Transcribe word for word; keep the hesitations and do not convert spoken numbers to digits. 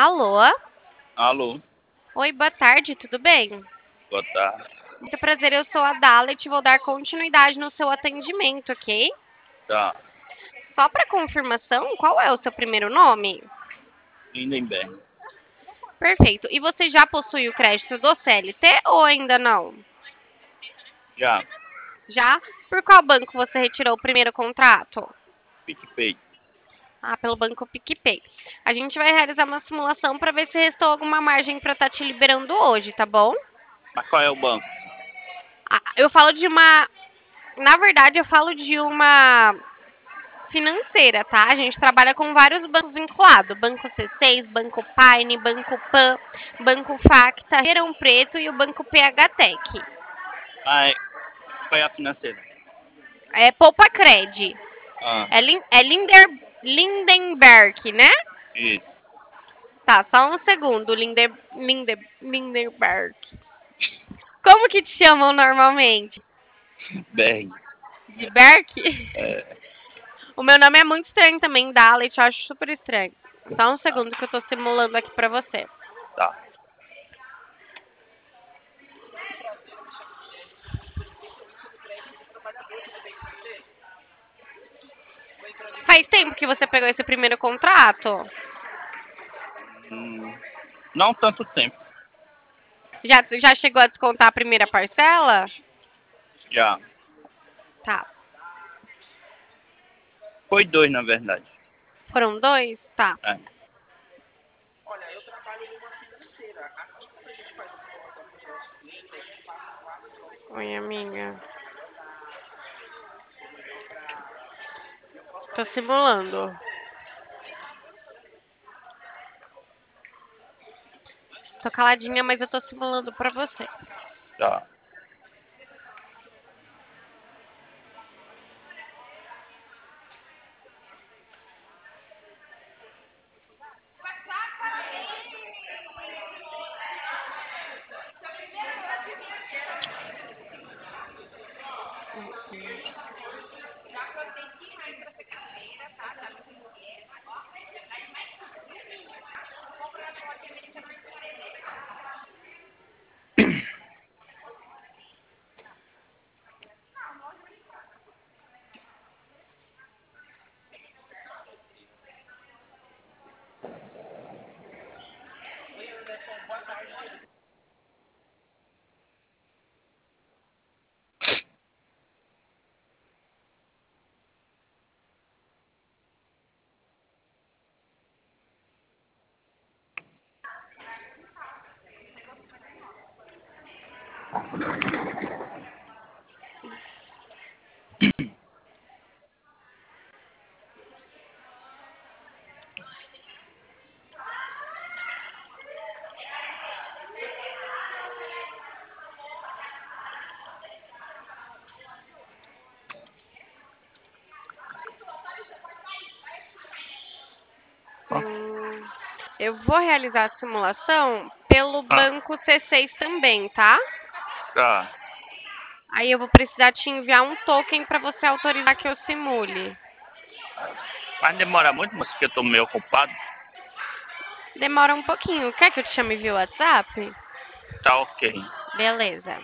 Alô? Alô, Oi, boa tarde, tudo bem? boa tarde. Muito prazer, eu sou a Dalet e vou dar continuidade no seu atendimento, ok? Tá, Só para confirmação, qual é o seu primeiro nome? Lindenberg. Perfeito. E você já possui o crédito do C L T ou ainda não? Já, Já? Por qual banco você retirou o primeiro contrato? PicPay. Ah, pelo banco PicPay. A gente vai realizar uma simulação para ver se restou alguma margem para estar te liberando hoje, tá bom? Mas qual é o banco? Ah, eu falo de uma. Na verdade, eu falo de uma financeira, tá? A gente trabalha com vários bancos vinculados: Banco C seis, Banco Paine, Banco Pan, Banco Facta, Ribeirão Preto e o Banco P H Tech. Ah, é, qual é a financeira? É Poupa Cred. Ah, É, Lin, é Linder, Lindenberg, né? isso. Tá, só um segundo. Linder, Linder, Lindenberg. Como que te chamam normalmente? Berg. De Berk? É, O meu nome é muito estranho também, Dalet, eu acho super estranho. Só um tá, segundo que eu tô simulando aqui pra você. tá. Faz tempo que você pegou esse primeiro contrato? Hum, não tanto tempo. Já, já chegou a descontar a primeira parcela? Já. Tá. Foi dois, na verdade. Foram dois? Tá. É. Oi, amiga. Tô simulando. Tô caladinha, mas eu tô simulando pra você. Tá. Ó, Hum, eu vou realizar a simulação pelo tá. banco C seis também, tá? Tá. Aí eu vou precisar te enviar um token pra você autorizar que eu simule. Mas demora muito, mas porque eu tô meio ocupado. Demora um pouquinho. Quer que eu te chame via WhatsApp? Tá ok. Beleza.